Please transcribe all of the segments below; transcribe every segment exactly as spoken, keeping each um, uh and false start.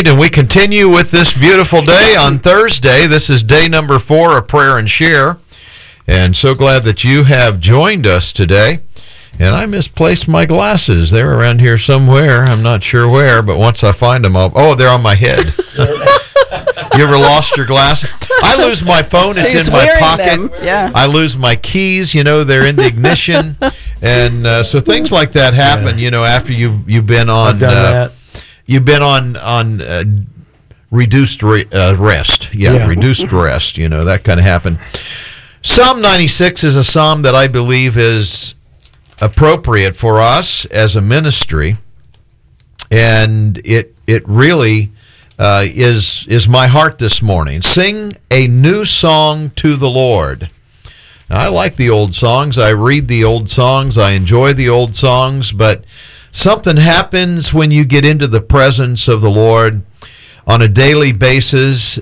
right, and we continue with this beautiful day on Thursday. This is day number four of Prayer and Share, and so glad that you have joined us today. And I misplaced my glasses. They're around here somewhere. I'm not sure where, but once I find them, I'll... Oh, they're on my head. You ever lost your glasses? I lose my phone. It's He's in my pocket. Them. Yeah. I lose my keys. You know, they're in the ignition. And uh, so things like that happen, yeah. you know, after you, you've been on... I've done uh, that. You've been on on uh, reduced re- uh, rest. Yeah, yeah, reduced rest. You know, that kind of happened. Psalm ninety-six is a psalm that I believe is appropriate for us as a ministry, and it it really uh, is is my heart this morning. Sing a new song to the Lord. Now, I like the old songs. I read the old songs. I enjoy the old songs, but something happens when you get into the presence of the Lord on a daily basis.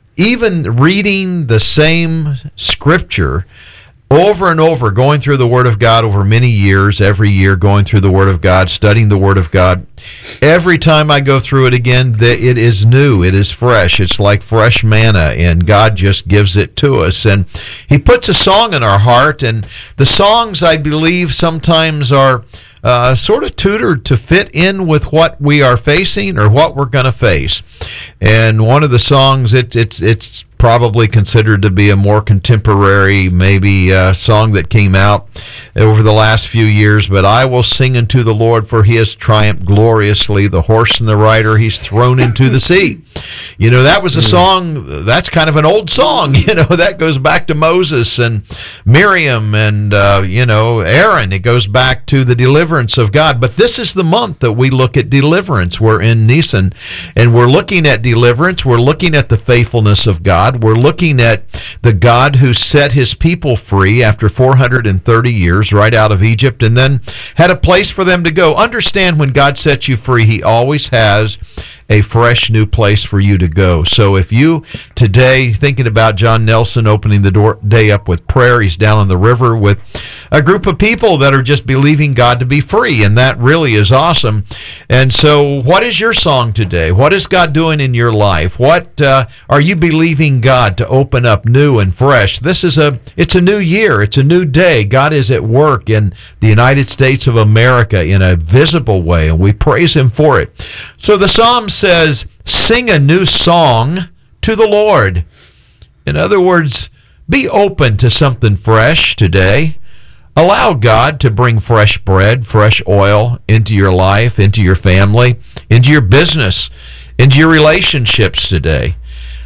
Even reading the same scripture over and over, going through the Word of God over many years, every year going through the Word of God, studying the Word of God. Every time I go through it again, it is new, it is fresh. It's like fresh manna, and God just gives it to us. And He puts a song in our heart, and the songs, I believe, sometimes are Uh, sort of tutored to fit in with what we are facing or what we're going to face. And one of the songs, it, it's it's probably considered to be a more contemporary, maybe uh, song that came out over the last few years, but I will sing unto the Lord, for He has triumphed gloriously. The horse and the rider He's thrown into the sea. You know, that was a song, that's kind of an old song, you know, that goes back to Moses and Miriam and, uh, you know, Aaron. It goes back to the deliverance of God. But this is the month that we look at deliverance. We're in Nisan, and we're looking at deliverance. We're looking at the faithfulness of God. We're looking at the God who set His people free after four hundred thirty years right out of Egypt, and then had a place for them to go. Understand, when God sets you free, He always has a fresh new place for you to go. So if you today thinking about John Nelson opening the door, day up with prayer, he's down on the river with a group of people that are just believing God to be free, and that really is awesome. And so what is your song today? What is God doing in your life? What uh, are you believing God to open up new and fresh? This is a it's a new year. It's a new day. God is at work in the United States of America in a visible way, and we praise Him for it. So the Psalm says, sing a new song to the Lord. In other words, be open to something fresh today. Allow God to bring fresh bread, fresh oil into your life, into your family, into your business, into your relationships today.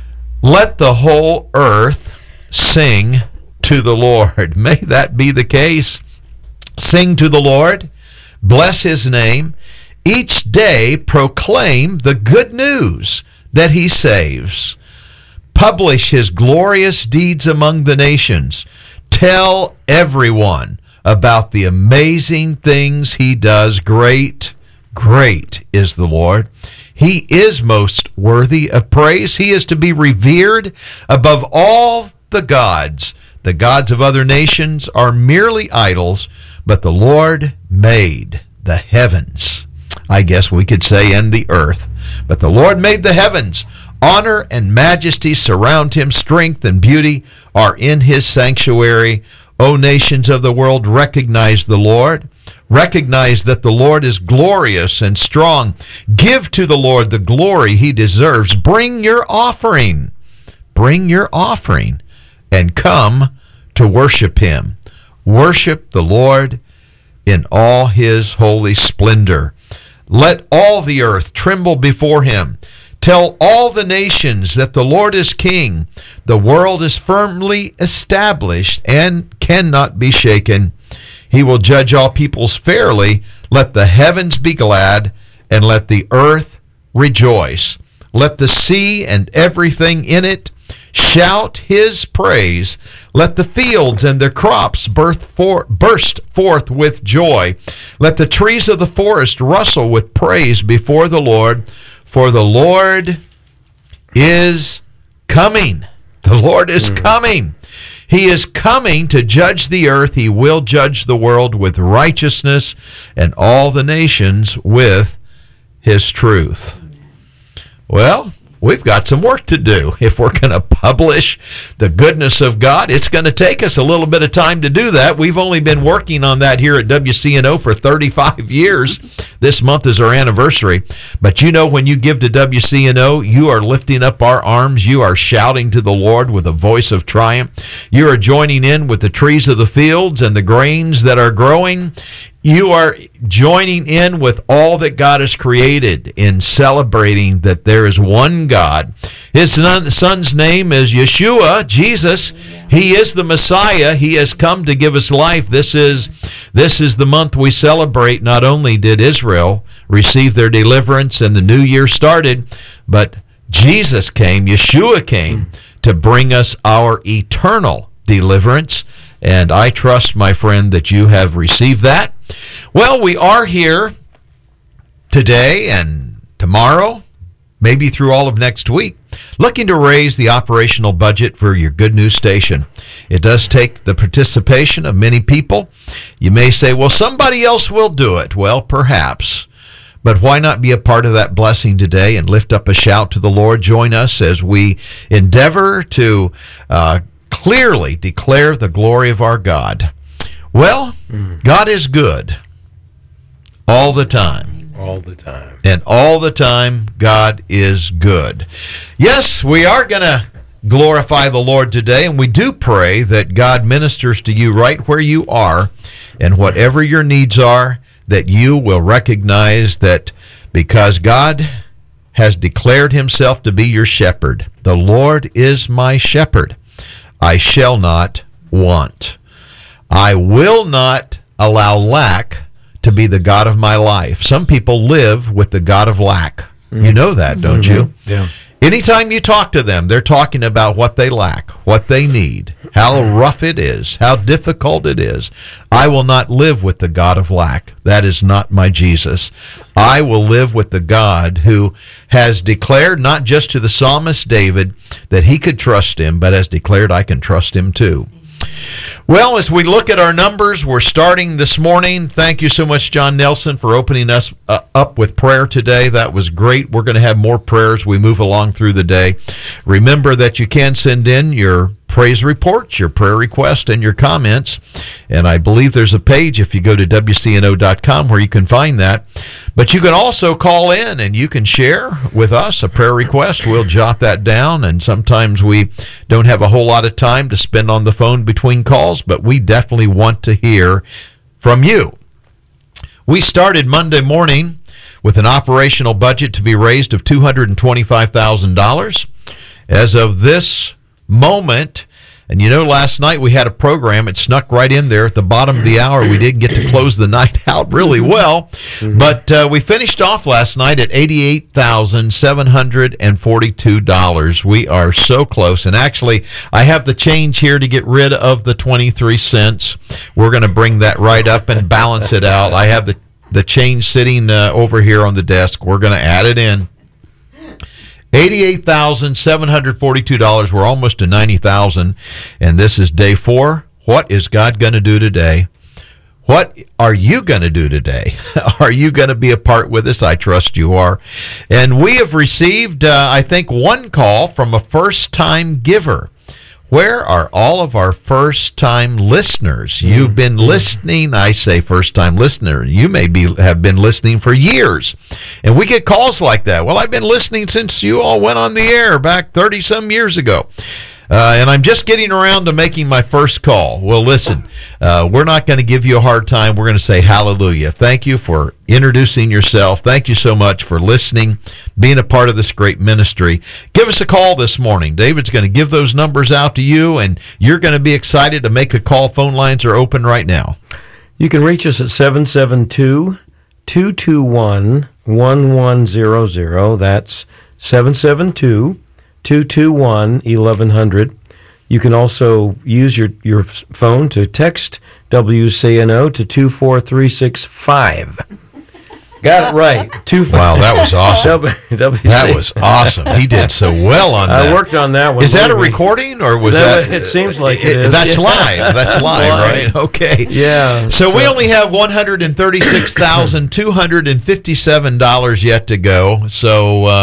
Let the whole earth sing to the Lord. May that be the case. Sing to the Lord. Bless His name. Each day proclaim the good news that He saves. Publish His glorious deeds among the nations. Tell everyone about the amazing things He does. Great, great is the Lord. He is most worthy of praise. He is to be revered above all the gods. The gods of other nations are merely idols, but the Lord made the heavens. I guess we could say, and the earth. But the Lord made the heavens. Honor and majesty surround Him. Strength and beauty are in His sanctuary. O nations of the world, recognize the Lord. Recognize that the Lord is glorious and strong. Give to the Lord the glory He deserves. Bring your offering. Bring your offering and come to worship Him. Worship the Lord in all His holy splendor. Let all the earth tremble before Him. Tell all the nations that the Lord is King. The world is firmly established and cannot be shaken. He will judge all peoples fairly. Let the heavens be glad, and let the earth rejoice. Let the sea and everything in it shout His praise. Let the fields and their crops burst forth with joy. Let the trees of the forest rustle with praise before the Lord, for the Lord is coming. The Lord is mm. coming. He is coming to judge the earth. He will judge the world with righteousness and all the nations with His truth. Well, we've got some work to do. If we're going to publish the goodness of God, it's going to take us a little bit of time to do that. We've only been working on that here at W C N O for thirty-five years. This month is our anniversary. But you know, when you give to W C N O, you are lifting up our arms. You are shouting to the Lord with a voice of triumph. You are joining in with the trees of the fields and the grains that are growing. You are joining in with all that God has created in celebrating that there is one God. His son's name is Yeshua, Jesus. He is the Messiah. He has come to give us life. This is this is the month we celebrate. Not only did Israel receive their deliverance and the new year started, but Jesus came, Yeshua came to bring us our eternal deliverance. And I trust, my friend, that you have received that. Well, we are here today and tomorrow, maybe through all of next week, looking to raise the operational budget for your Good News station. It does take the participation of many people. You may say, well, somebody else will do it. Well, perhaps. But why not be a part of that blessing today and lift up a shout to the Lord? Join us as we endeavor to uh, clearly declare the glory of our God. Well, mm. God is good all the time. All the time. And all the time, God is good. Yes, we are going to glorify the Lord today, and we do pray that God ministers to you right where you are, and whatever your needs are, that you will recognize that because God has declared himself to be your shepherd, the Lord is my shepherd, I shall not want. I will not allow lack to be the God of my life. Some people live with the God of lack. Mm-hmm. You know that, don't mm-hmm. you? Yeah. Anytime you talk to them, they're talking about what they lack, what they need, how rough it is, how difficult it is. I will not live with the God of lack. That is not my Jesus. I will live with the God who has declared, not just to the psalmist David, that he could trust him, but has declared I can trust him too. Well, as we look at our numbers, we're starting this morning. Thank you so much, John Nelson, for opening us uh, up with prayer today. That was great. We're going to have more prayers as we move along through the day. Remember that you can send in your praise reports, your prayer requests, and your comments. And I believe there's a page, if you go to W C N O dot com, where you can find that. But you can also call in and you can share with us a prayer request. We'll jot that down, and sometimes we don't have a whole lot of time to spend on the phone between calls, but we definitely want to hear from you. We started Monday morning with an operational budget to be raised of two hundred twenty-five thousand dollars. As of this moment, and you know, last night we had a program, it snuck right in there at the bottom of the hour. We didn't get to close the night out really well, mm-hmm. but uh, we finished off last night at eighty-eight thousand seven hundred forty-two dollars. We are so close, and actually I have the change here to get rid of the twenty-three cents. We're going to bring that right up and balance it out. I have the, the change sitting uh, over here on the desk. We're going to add it in. eighty-eight thousand seven hundred forty-two dollars. We're almost to ninety thousand dollars, and this is day four. What is God going to do today? What are you going to do today? Are you going to be a part with us? I trust you are. And we have received, uh, I think, one call from a first-time giver. Where are all of our first-time listeners? You've been listening. I say first-time listener. You may be have been listening for years. And we get calls like that. Well, I've been listening since you all went on the air back thirty-some years ago. Uh, and I'm just getting around to making my first call. Well, listen, uh, we're not going to give you a hard time. We're going to say hallelujah. Thank you for introducing yourself. Thank you so much for listening, being a part of this great ministry. Give us a call this morning. David's going to give those numbers out to you, and you're going to be excited to make a call. Phone lines are open right now. You can reach us at seven seven two, two two one, one one zero zero. That's seven seven two, two two one, eleven hundred. You can also use your, your phone to text W C N O to two four three six five. Got it right. Two, wow, that was awesome. W, W that was awesome. He did so well on that. I worked on that one. Is that a recording, or was that? that it seems like it, it is. That's yeah. live. That's live, right? Okay. Yeah. So, so we only have one hundred thirty-six thousand two hundred fifty-seven dollars yet to go. So uh,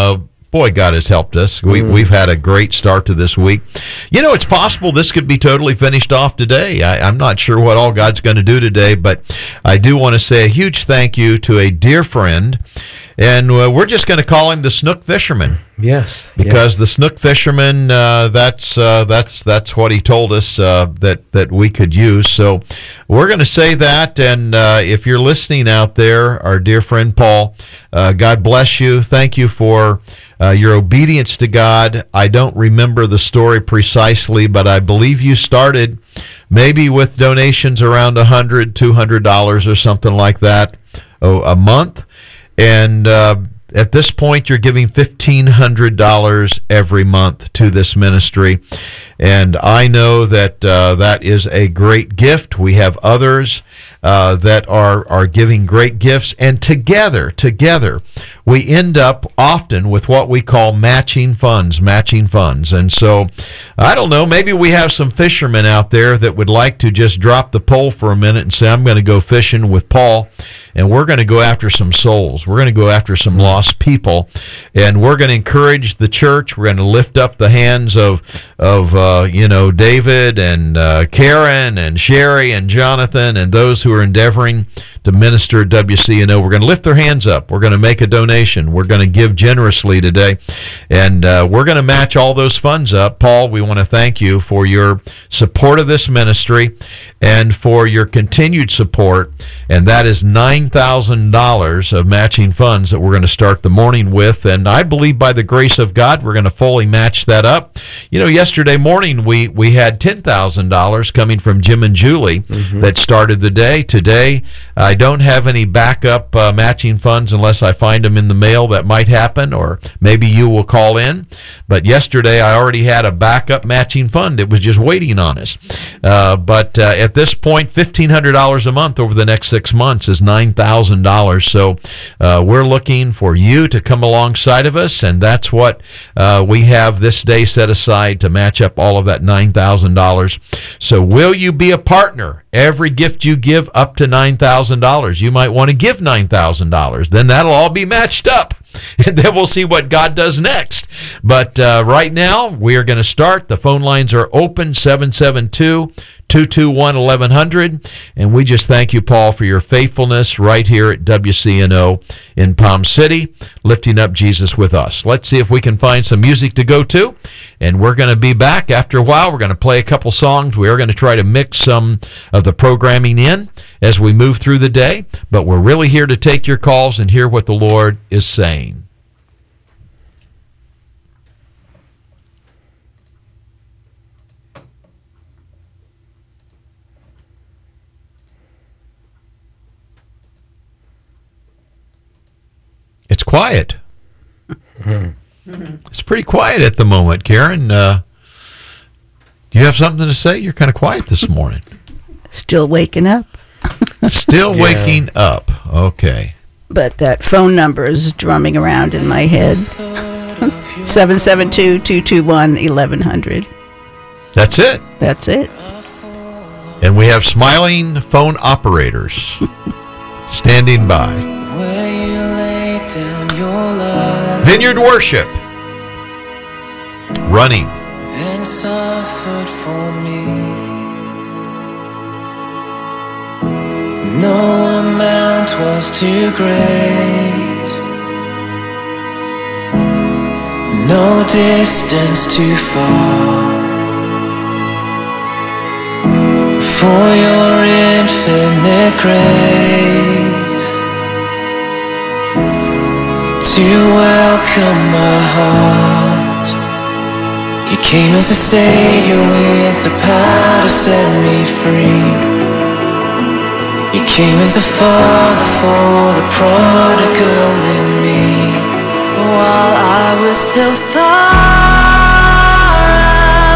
boy, God has helped us. We, mm. We've had a great start to this week. You know, it's possible this could be totally finished off today. I, I'm not sure what all God's going to do today, but I do want to say a huge thank you to a dear friend. And uh, we're just going to call him the Snook Fisherman. Yes, because yes. the Snook Fisherman, uh, that's uh, that's that's what he told us uh, that that we could use. So we're going to say that. And uh, if you're listening out there, our dear friend Paul, uh, God bless you. Thank you for uh, your obedience to God. I don't remember the story precisely, but I believe you started maybe with donations around one hundred dollars, two hundred dollars or something like that a, a month. And uh, at this point, you're giving fifteen hundred dollars every month to this ministry. And I know that uh, that is a great gift. We have others uh, that are, are giving great gifts. And together, together, we end up often with what we call matching funds, matching funds. And so, I don't know, maybe we have some fishermen out there that would like to just drop the pole for a minute and say, I'm going to go fishing with Paul. And we're going to go after some souls. We're going to go after some lost people. And we're going to encourage the church. We're going to lift up the hands of, of uh, you know, David and uh, Karen and Sherry and Jonathan and those who are endeavoring to minister at W C N O. We're going to lift their hands up. We're going to make a donation. We're going to give generously today. And uh, we're going to match all those funds up. Paul, we want to thank you for your support of this ministry and for your continued support. And that is nine thousand dollars of matching funds that we're going to start the morning with. And I believe by the grace of God, we're going to fully match that up. You know, yesterday morning, we, we had ten thousand dollars coming from Jim and Julie mm-hmm. that started the day. Today, I don't have any backup uh, matching funds unless I find them in the mail. That might happen, or maybe you will call in. But yesterday, I already had a backup matching fund. It was just waiting on us. Uh, but uh, at this point, fifteen hundred dollars a month over the next six months is nine thousand dollars. So uh, we're looking for you to come alongside of us, and that's what uh, we have this day set aside to match up all of that nine thousand dollars. So will you be a partner? Every gift you give up to nine thousand dollars. You might want to give nine thousand dollars. Then that'll all be matched up. And then we'll see what God does next. But uh, right now, we are going to start. The phone lines are open, seven seven two, two two one, eleven hundred. And we just thank you, Paul, for your faithfulness right here at W C N O in Palm City, lifting up Jesus with us. Let's see if we can find some music to go to. And we're going to be back after a while. We're going to play a couple songs. We are going to try to mix some of the programming in as we move through the day. But we're really here to take your calls and hear what the Lord is saying. It's quiet. It's pretty quiet at the moment, Karen. Uh, do you have something to say? You're kind of quiet this morning. Still waking up. Still yeah. waking up. Okay. But that phone number is drumming around in my head. seven seven two, two two one, eleven hundred. That's it. That's it. And we have smiling phone operators standing by. Vineyard Worship, running. And suffered for me. No amount was too great, no distance too far for your infinite grace to welcome my heart. You came as a savior with the power to set me free. You came as a father for the prodigal in me. While I was still far